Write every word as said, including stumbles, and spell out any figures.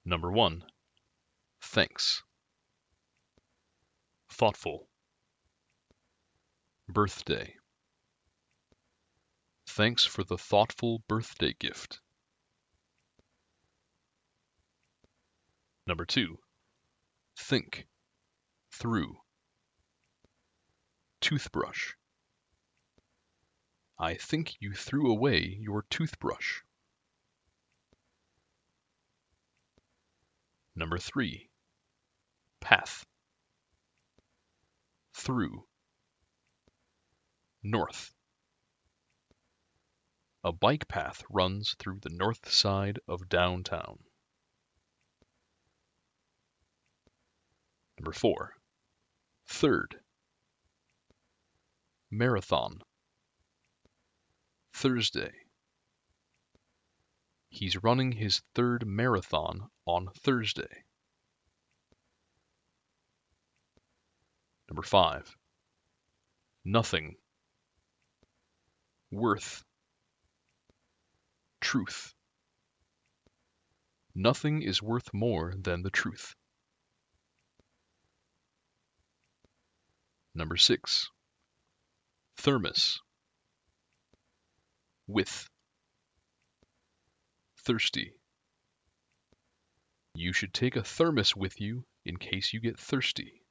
Number one, thanks. Thoughtful. Birthday. Thanks for the thoughtful birthday gift. Number two, think. Through. Toothbrush. I think you threw away your toothbrush. Number three, path. Through. North. A bike path runs through the north side of downtown. Number four, third. Marathon. Thursday. He's running his third marathon on Thursday. Number five, nothing. Worth. Truth. Nothing is worth more than the truth. Number six, thermos. With. Thirsty. You should take a thermos with you in case you get thirsty.